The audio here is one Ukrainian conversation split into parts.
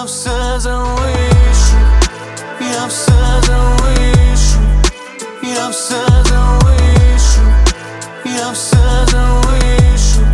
я все залишу, я все залишу, я все залишу, я все залишу.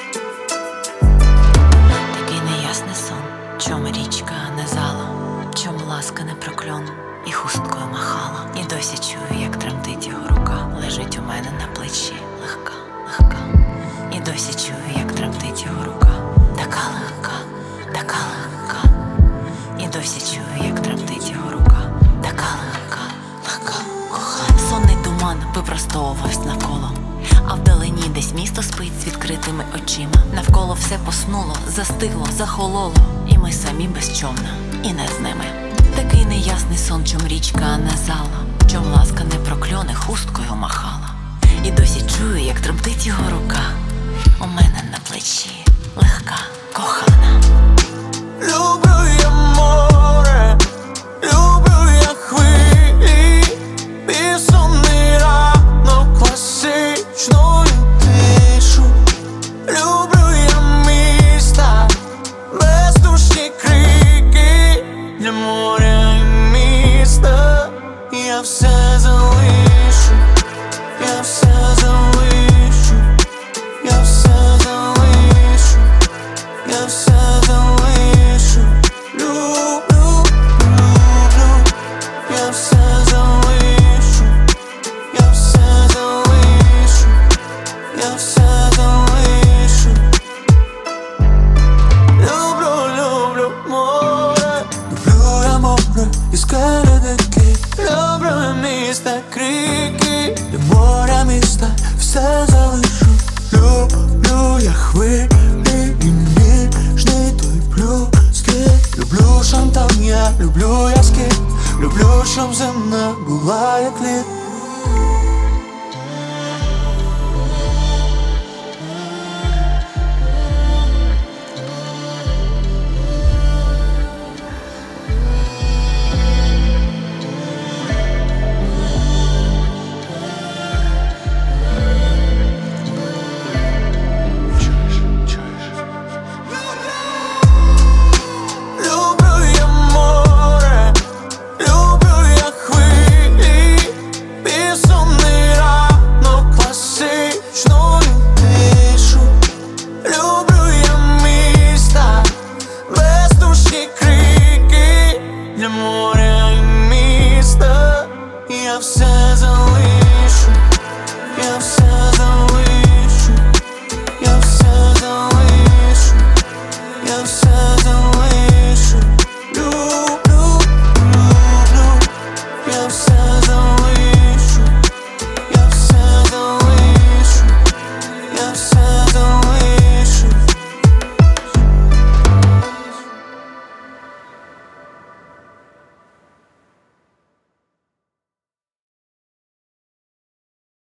Такий неясний сон, чом річка не зала, чом ласка не прокльон і хусткою махала. І досі чую, як тремтить його рука, лежить у мене на плечі, легка, легка. І досі чую, як тремтить його рука, така легка, така легка. І досі чую, як тремтить його рука, така легка, легка, кохана. Сонний туман випростовувався навколо, а вдалині десь місто спить з відкритими очима. Навколо все поснуло, застигло, захололо, і ми самі безчомна, і не з ними. Такий неясний сон, чом річка не зала, чом ласка не прокльоне, хусткою махала. І досі чую, як тремтить його рука у мене на плечі, легка, кохана. Люблю я море, люблю я хвилі, безсонний ранок, класичну тишу. Люблю я міста, бездушні крики, для моря і міста. Я все залишу, я все залишу, я все залишу, я все залишу. Люблю, люблю, я все залишу, я все залишу, я все залишу. Люблю, люблю море, люблю я море і скелі дикі. Люблю я міста, крики, для моря міста все залишу. Люблю я хвилі і ніжний той плюскіт. Люблю шантан, я люблю я скіт. Люблю, щоб земна була як лід. Люблю я море, люблю я хвилі, безсонний ранок, класичну тишу. Люблю я міста, бездушні крики, для моря і міста. Я все залишу.